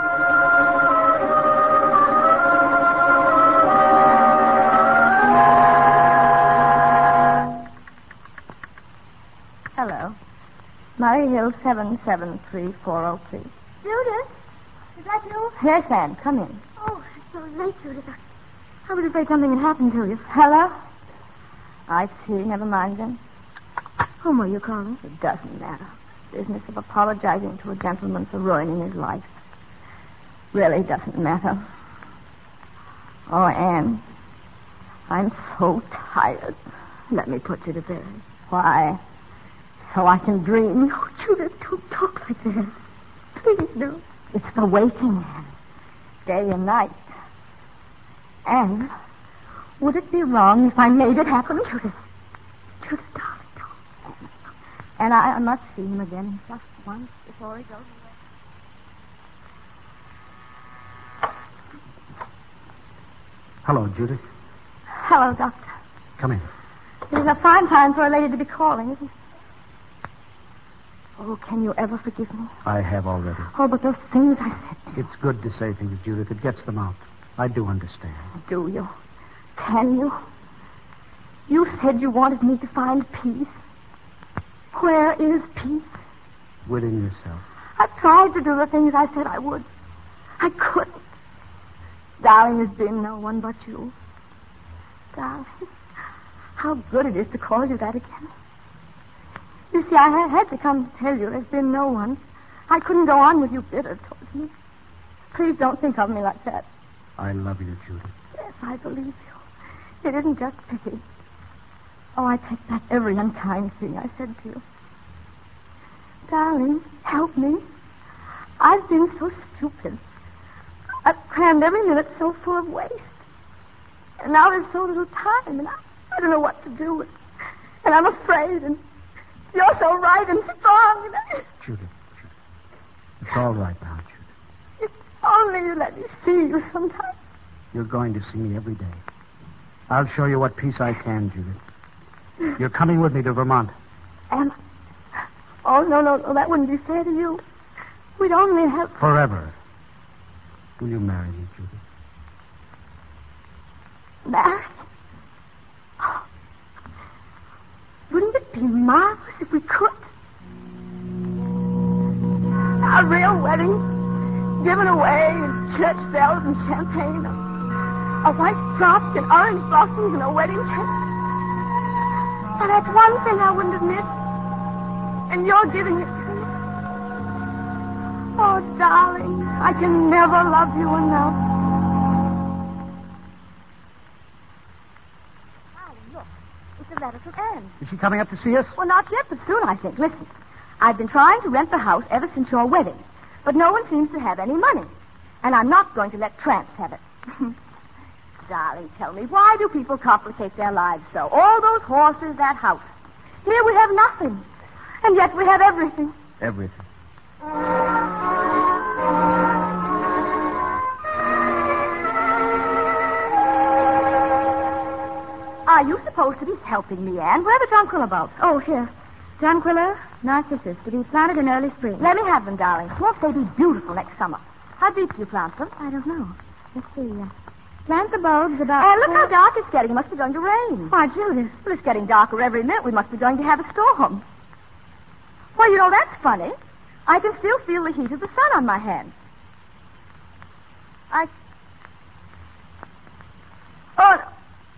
Hello. Murray Hill seven seven three four oh three. Judith? Is that you? Yes, Anne, come in. Oh, it's so late, Judith. I was afraid something had happened to you. Hello? I see. Never mind then. Whom were you calling? It doesn't matter. Business of apologizing to a gentleman for ruining his life. Really doesn't matter. Oh, Anne, I'm so tired. Let me put you to bed. Why? So I can dream. Oh, Judith, don't talk like that. Please do. It's the waiting, Anne. Day and night. Anne, would it be wrong if I made it happen? Judith. Judith, darling, don't. And I, I must see him again just once before he goes away. Hello, Judith. Hello, Doctor. Come in. It is a fine time for a lady to be calling, isn't it? Oh, can you ever forgive me? I have already. Oh, but those things I said to you. It's good to say things, Judith. It gets them out. I do understand. Do you? Can you? You said you wanted me to find peace. Where is peace? Within yourself. I tried to do the things I said I would. I couldn't. Darling, there's been no one but you. Darling, how good it is to call you that again. You see, I had to come to tell you there's been no one. I couldn't go on with you bitter towards me. Please don't think of me like that. I love you, Judith. Yes, I believe you. It isn't just pity. Oh, I take back every unkind thing I said to you. Darling, help me. I've been so stupid. I've crammed every minute so full of waste. And now there's so little time, and I, I don't know what to do. And, and I'm afraid, and you're so right and strong. And I... Judith, Judith. It's all right now, Judith. If only you let me see you sometime. You're going to see me every day. I'll show you what peace I can, Judith. You're coming with me to Vermont. Am I? Oh, no, no, no, that wouldn't be fair to you. We'd only have... Forever. Will you marry me, Judith? Marry? Oh. Wouldn't it be marvelous if we could? A real wedding, given away in church bells and champagne, a white frock and orange blossoms and a wedding cake. Now, that's one thing I wouldn't admit. And you're giving it to me. Oh, darling, I can never love you enough. Ah, look. It's a that is from Anne. Is she coming up to see us? Well, not yet, but soon, I think. Listen, I've been trying to rent the house ever since your wedding, but no one seems to have any money. And I'm not going to let tramps have it. Darling, tell me, why do people complicate their lives so? All those horses, that house. Here we have nothing, and yet we have everything. Everything. Are you supposed to be helping me, Anne? Where are the jonquil bulbs? Oh, here. Jonquilla, narcissus, to be planted in early spring. Let me have them, darling. Won't they be beautiful next summer? How deep do you plant them? I don't know. Let's see. Uh, plant the bulbs about... Anne, look how dark it's getting. It must be going to rain. Why, Judith. Well, it's getting darker every minute. We must be going to have a storm. Well, you know, that's funny. I can still feel the heat of the sun on my hands. I... Oh, no.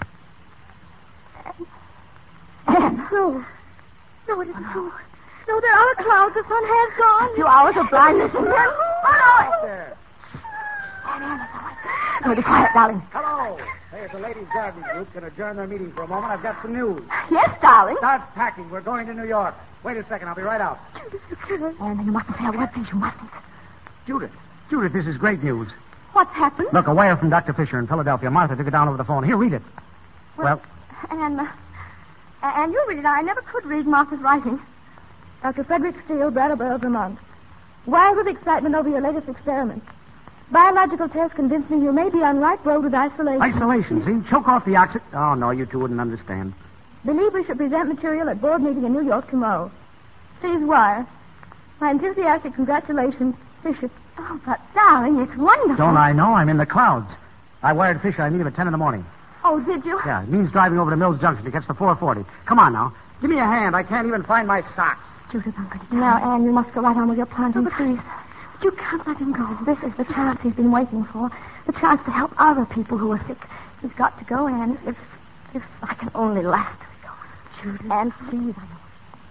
Anne. No. No, it isn't true. No, there are clouds. The sun has gone. A few hours of blindness. Oh, no. There. Anne, Anne, oh, be quiet, darling. Hello. There's the ladies' garden group. Can adjourn their meeting for a moment. I've got some news. Yes, darling. Start packing. We're going to New York. Wait a second. I'll be right out. Anne, you mustn't say a word, please. You mustn't. Judith. Judith, this is great news. What's happened? Look, a wire from Doctor Fisher in Philadelphia. Martha took it down over the phone. Here, read it. Well, well Anne, uh, Anne, you read it. I never could read Martha's writing. Doctor Frederick Steele, Brattleboro, Vermont. Wild with excitement over your latest experiment. Biological tests convince me you may be on right road with isolation. Isolation, see? Choke off the oxygen. Oh, no, you two wouldn't understand. Believe we should present material at board meeting in New York tomorrow. Please wire. My enthusiastic congratulations, Fisher. Oh, but darling, it's wonderful. Don't I know? I'm in the clouds. I wired Fisher I meet him at ten in the morning. Oh, did you? Yeah, it means driving over to Mills Junction to catch the four forty. Come on now. Give me a hand. I can't even find my socks. Judith, I'm going to tell Now, Anne, you must go right on with your planting. No, but please. But you can't let him go. This is the chance he's been waiting for. The chance to help other people who are sick. He's got to go, Anne. If, if I can only last till he goes. Judith. Anne, please. I know.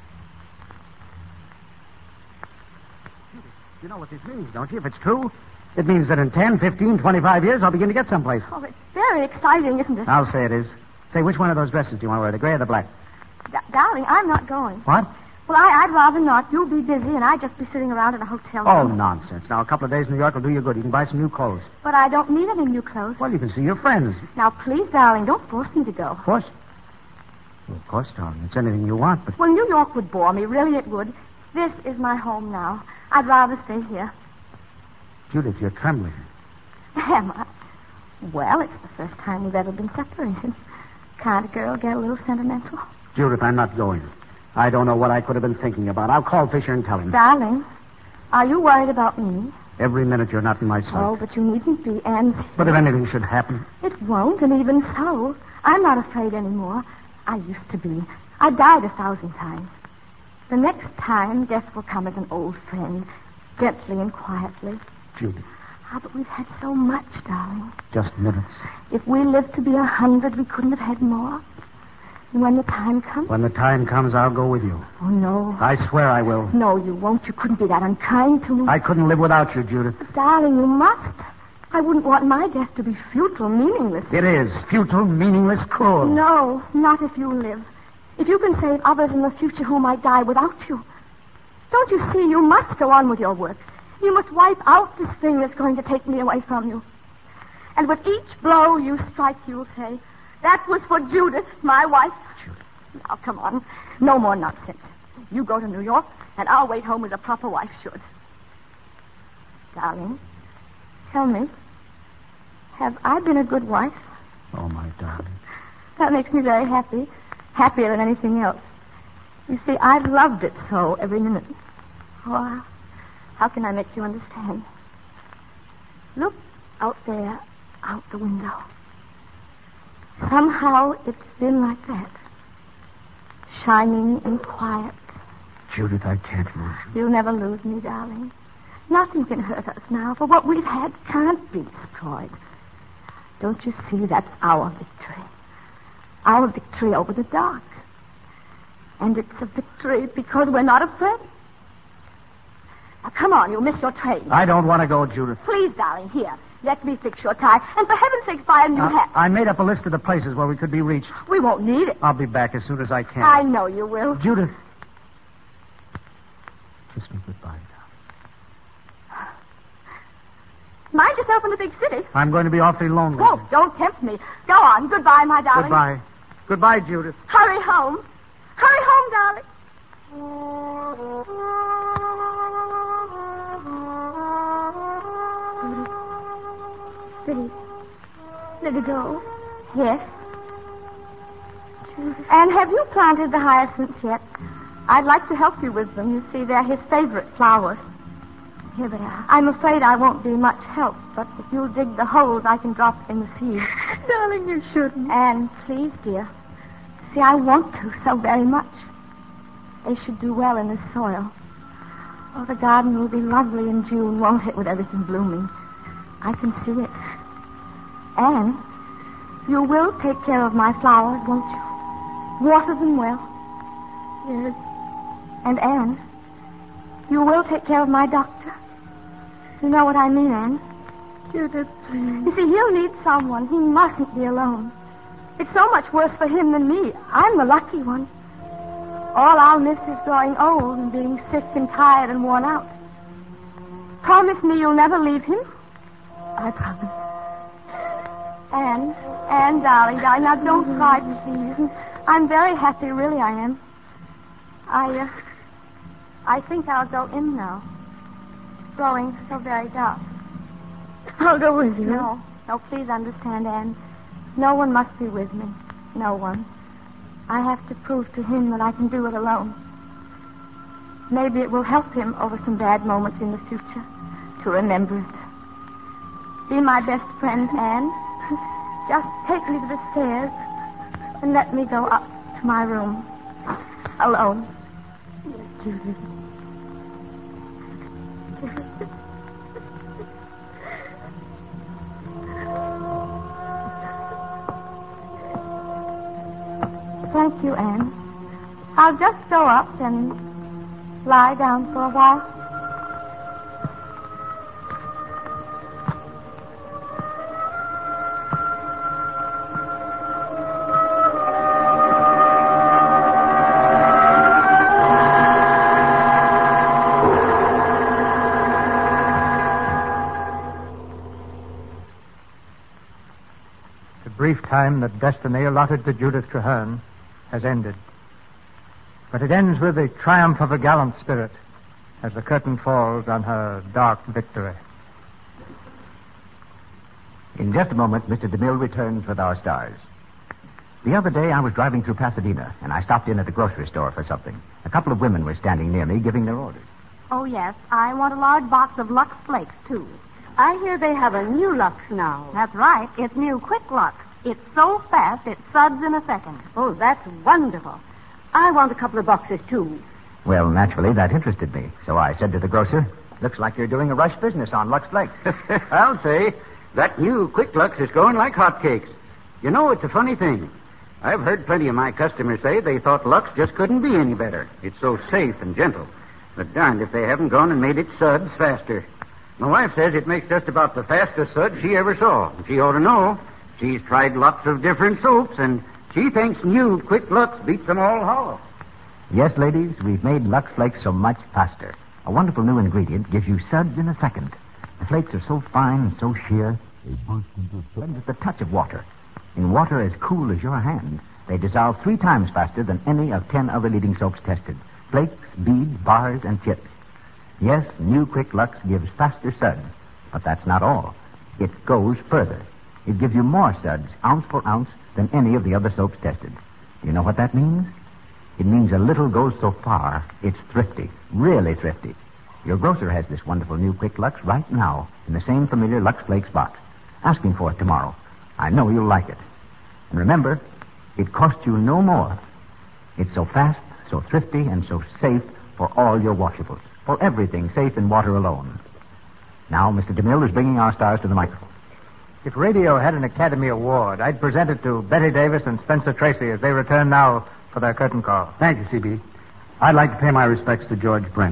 Judith, you know what this means, don't you? If it's true, it means that in ten, fifteen, twenty-five years, I'll begin to get someplace. Oh, it's very exciting, isn't it? I'll say it is. Say, which one of those dresses do you want to wear, the gray or the black? D- darling, I'm not going. What? Well, I, I'd rather not. You'll be busy, and I'd just be sitting around in a hotel Oh, room. nonsense. Now, a couple of days in New York will do you good. You can buy some new clothes. But I don't need any new clothes. Well, you can see your friends. Now, please, darling, don't force me to go. Of course. Well, of course, darling. It's anything you want, but... Well, New York would bore me. Really, it would. This is my home now. I'd rather stay here. Judith, you're trembling. Am I? Well, it's the first time we've ever been separated. Can't a girl get a little sentimental? Judith, I'm not going. I don't know what I could have been thinking about. I'll call Fisher and tell him. Darling, are you worried about me? Every minute you're not in my sight. Oh, but you needn't be, and... But if anything should happen... It won't, and even so, I'm not afraid anymore. I used to be. I died a thousand times. The next time, death will come as an old friend, gently and quietly. Judith. Ah, but we've had so much, darling. Just minutes. If we lived to be a hundred, we couldn't have had more. And when the time comes... When the time comes, I'll go with you. Oh, no. I swear I will. No, you won't. You couldn't be that unkind to me. I couldn't live without you, Judith. But, darling, you must. I wouldn't want my death to be futile, meaningless. It is. Futile, meaningless, cruel. No, not if you live. If you can save others in the future who might die without you. Don't you see? You must go on with your work. You must wipe out this thing that's going to take me away from you. And with each blow you strike, you'll say, that was for Judith, my wife. Judith. Now, come on. No more nonsense. You go to New York, and I'll wait home as a proper wife should. Darling, tell me, have I been a good wife? Oh, my darling. That makes me very happy. Happier than anything else. You see, I've loved it so every minute. Oh, how can I make you understand? Look out there, out the window. Somehow it's been like that. Shining and quiet. Judith, I can't lose you. You'll never lose me, darling. Nothing can hurt us now, for what we've had can't be destroyed. Don't you see that's our victory? Our victory over the dark. And it's a victory because we're not afraid. Now, come on, you'll miss your train. I don't want to go, Judith. Please, darling, here. Let me fix your tie. And for heaven's sake, buy a new Uh, hat. I made up a list of the places where we could be reached. We won't need it. I'll be back as soon as I can. I know you will. Judith. Kiss me goodbye, darling. Mind yourself in the big city. I'm going to be awfully lonely. Oh, don't tempt me. Go on. Goodbye, my darling. Goodbye. Goodbye, Judith. Hurry home. Hurry home, darling. Judy. Let it go. Yes. Judy. And have you planted the hyacinths yet? I'd like to help you with them. You see, they're his favorite flowers. Here they are. I'm afraid I won't be much help, but if you'll dig the holes, I can drop in the seed. Darling, you shouldn't. And please, dear. See, I want to so very much. They should do well in this soil. Oh, the garden will be lovely in June, won't it, with everything blooming? I can see it. Anne, you will take care of my flowers, won't you? Water them well. Yes. And Anne, you will take care of my doctor. You know what I mean, Anne? Judith, please. You see, he'll need someone. He mustn't be alone. It's so much worse for him than me. I'm the lucky one. All I'll miss is growing old and being sick and tired and worn out. Promise me you'll never leave him. I promise. Anne, Anne, darling, darling, now don't cry, please. I'm very happy, really I am. I, uh, I think I'll go in now. It's growing so very dark. I'll go with you. No, no, please understand, Anne. No one must be with me. No one. I have to prove to him that I can do it alone. Maybe it will help him over some bad moments in the future to remember it. Be my best friend, Anne. Just take me to the stairs and let me go up to my room. Alone. Judith. Thank you, Anne. I'll just go up and lie down for a while. The brief time that destiny allotted to Judith Traherne has ended. But it ends with the triumph of a gallant spirit as the curtain falls on her dark victory. In just a moment, Mister DeMille returns with our stars. The other day, I was driving through Pasadena, and I stopped in at a grocery store for something. A couple of women were standing near me giving their orders. Oh, yes. I want a large box of Lux Flakes, too. I hear they have a new Lux now. That's right. It's new Quick Lux. It's so fast, it suds in a second. Oh, that's wonderful. I want a couple of boxes, too. Well, naturally, that interested me. So I said to the grocer, looks like you're doing a rush business on Lux Flakes. I'll say, that new Quick Lux is going like hotcakes. You know, it's a funny thing. I've heard plenty of my customers say they thought Lux just couldn't be any better. It's so safe and gentle. But darned if they haven't gone and made it suds faster. My wife says it makes just about the fastest sud she ever saw. She ought to know. She's tried lots of different soaps, and she thinks new Quick Lux beats them all hollow. Yes, ladies, we've made Lux Flakes so much faster. A wonderful new ingredient gives you suds in a second. The flakes are so fine and so sheer, they burst into blend with the touch of water. In water as cool as your hand, they dissolve three times faster than any of ten other leading soaps tested. Flakes, beads, bars, and chips. Yes, new Quick Lux gives faster suds, but that's not all. It goes further. It gives you more suds, ounce for ounce, than any of the other soaps tested. Do you know what that means? It means a little goes so far, it's thrifty, really thrifty. Your grocer has this wonderful new Quick Lux right now in the same familiar Lux Flakes box. Ask him for it tomorrow. I know you'll like it. And remember, it costs you no more. It's so fast, so thrifty, and so safe for all your washables. For everything safe in water alone. Now, Mister DeMille is bringing our stars to the microphone. If radio had an Academy Award, I'd present it to Betty Davis and Spencer Tracy as they return now for their curtain call. Thank you, C B. I'd like to pay my respects to George Brent,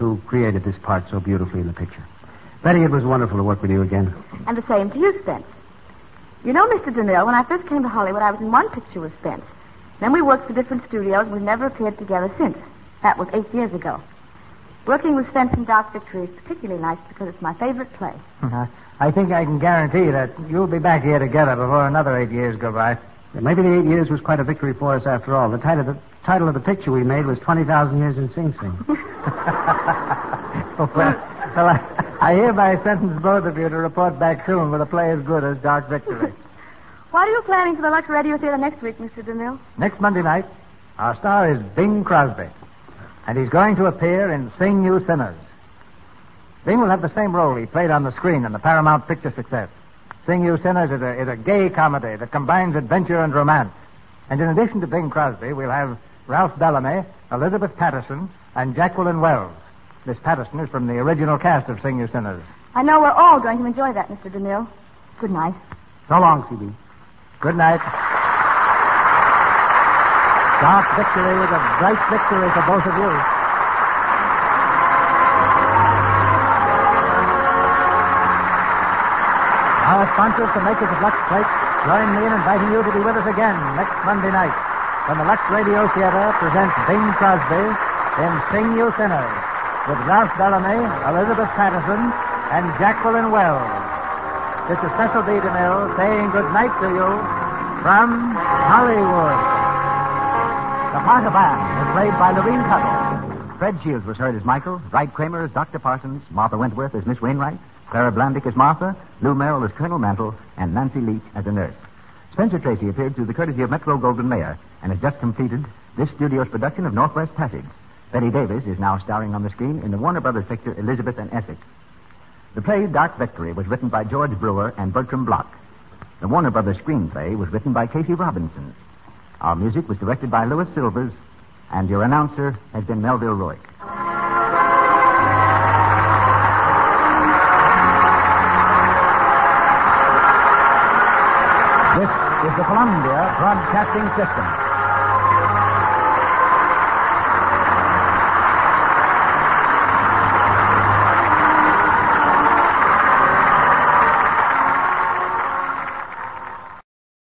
who created this part so beautifully in the picture. Betty, it was wonderful to work with you again. And the same to you, Spence. You know, Mister DeMille, when I first came to Hollywood, I was in one picture with Spence. Then we worked for different studios, and we've never appeared together since. That was eight years ago. Working with Spence in Dark Victory is particularly nice because it's my favorite play. I think I can guarantee that you'll be back here together before another eight years go by. Yeah, maybe the eight years was quite a victory for us after all. The title, the title of the picture we made was twenty thousand Years in Sing Sing. well, well I, I hereby sentence both of you to report back soon with a play as good as Dark Victory. What are you planning for the Lux Radio Theater next week, Mister DeMille? Next Monday night, our star is Bing Crosby, and he's going to appear in Sing You Sinners. Bing will have the same role he played on the screen in the Paramount picture success. Sing You Sinners is a, is a gay comedy that combines adventure and romance. And in addition to Bing Crosby, we'll have Ralph Bellamy, Elizabeth Patterson, and Jacqueline Wells. Miss Patterson is from the original cast of Sing You Sinners. I know we're all going to enjoy that, Mister DeMille. Good night. So long, C B. Good night. Dark Victory was a bright victory for both of you. Our sponsors, the makers of Lux Flakes, join me in inviting you to be with us again next Monday night when the Lux Radio Theater presents Bing Crosby in Sing You Sinners with Ralph Bellamy, Elizabeth Patterson, and Jacqueline Wells. This is Cecil B. DeMille saying good night to you from Hollywood. The part of Anne was played by Lorene Tuttle. Fred Shields was heard as Michael, Wright Kramer as Doctor Parsons, Martha Wentworth as Miss Wainwright, Clara Blandick as Martha, Lou Merrill as Colonel Mantle, and Nancy Leach as a nurse. Spencer Tracy appeared through the courtesy of Metro Goldwyn Mayer and has just completed this studio's production of Northwest Passage. Betty Davis is now starring on the screen in the Warner Brothers picture Elizabeth and Essex. The play Dark Victory was written by George Brewer and Bertram Bloch. The Warner Brothers screenplay was written by Casey Robinson. Our music was directed by Louis Silvers, and your announcer has been Melville Roy. This is the Columbia Broadcasting System.